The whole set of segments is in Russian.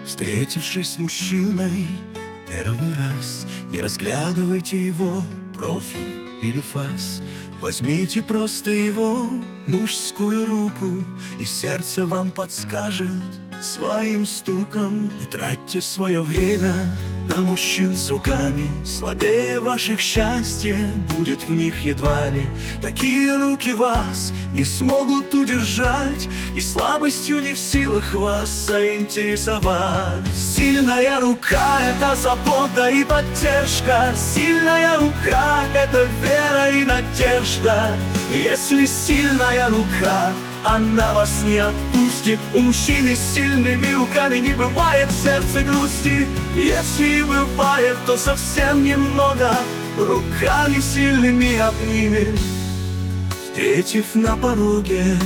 Встретившись с мужчиной первый раз, не разглядывайте его профиль или фас. Возьмите просто его мужскую руку, и сердце вам подскажет своим стуком. Не тратьте свое время на мужчин с руками, слабее ваших счастье будет в них едва ли. Такие руки вас не смогут удержать, и слабостью не в силах вас заинтересовать. Сильная рука — это забота и поддержка. Сильная рука — это вера и надежда. Если сильная рука, она вас не отпустит. У мужчины с сильными руками не бывает в сердце грусти. Если и бывает, то совсем немного. Руками сильными обнимет, встретив на пороге.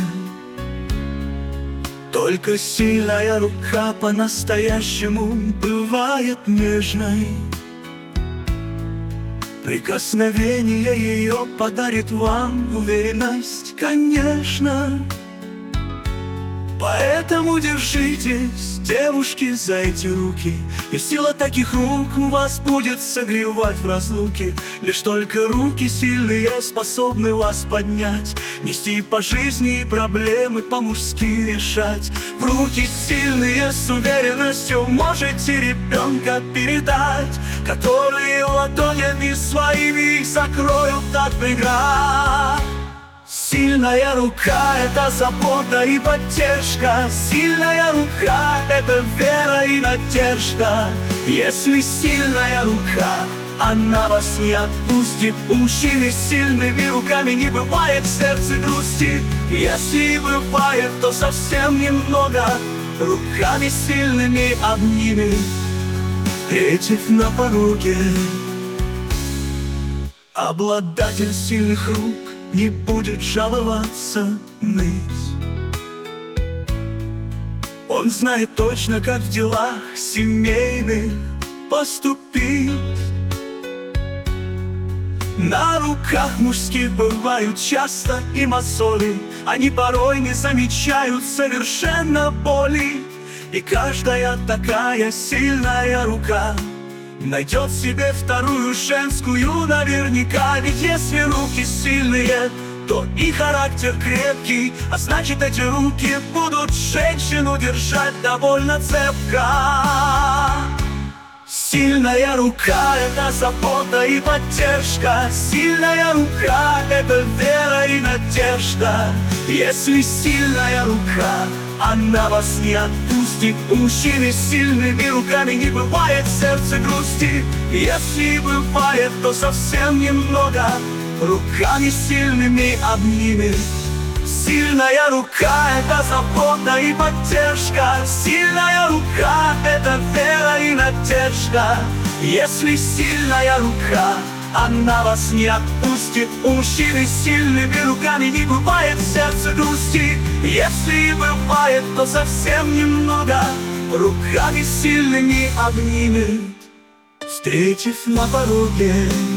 Только сильная рука по-настоящему бывает нежной. Прикосновение ее подарит вам уверенность, конечно. Поэтому держитесь, девушки, за эти руки, и сила таких рук вас будет согревать в разлуке. Лишь только руки сильные способны вас поднять, нести по жизни проблемы по-мужски решать. В руки сильные с уверенностью можете ребенка передать, которые ладонями своими закроют от преград. Сильная рука — это забота и поддержка. Сильная рука — это вера и надежда. Если сильная рука, она вас не отпустит. У мужчины с сильными руками не бывает в сердце грусти. Если и бывает, то совсем немного. Руками сильными обнимет, встретив на пороге. Обладатель сильных рук не будет жаловаться, ныть. Он знает точно, как в делах семейных поступить. На руках мужских бывают часто и мозоли, они порой не замечают совершенно боли. И каждая такая сильная рука найдет себе вторую женскую наверняка. Ведь если руки сильные, то и характер крепкий, а значит, эти руки будут женщину держать довольно цепко. Сильная рука — это забота и поддержка. Сильная рука — это вера и надежда. Если сильная рука, она вас не отпустит. У мужчины с сильными руками не бывает в сердце грусти. Если и бывает, то совсем немного. Руками сильными обнимет. Сильная рука — это забота и поддержка. Сильная рука — это вера и надежда. Если сильная рука, она вас не отпустит. У мужчины с сильными руками не бывает в сердце грусти. Если и бывает, то совсем немного. Руками сильными обнимет, встретив на пороге.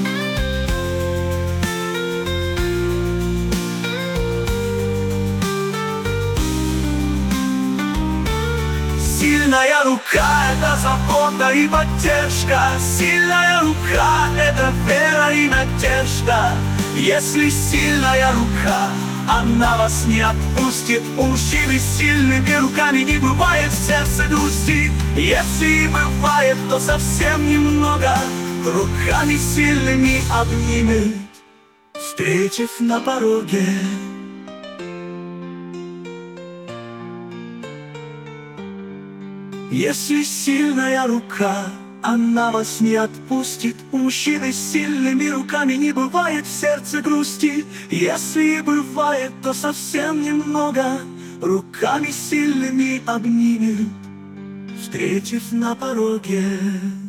Сильная рука — это забота и поддержка. Сильная рука — это вера и надежда. Если сильная рука, она вас не отпустит. У мужчины с сильными руками не бывает в сердце грусти. Если и бывает, то совсем немного. Руками сильными обнимет, встретив на пороге. Если сильная рука, она вас не отпустит. У мужчины с сильными руками не бывает в сердце грусти. Если и бывает, то совсем немного. Руками сильными обнимет, встретив на пороге.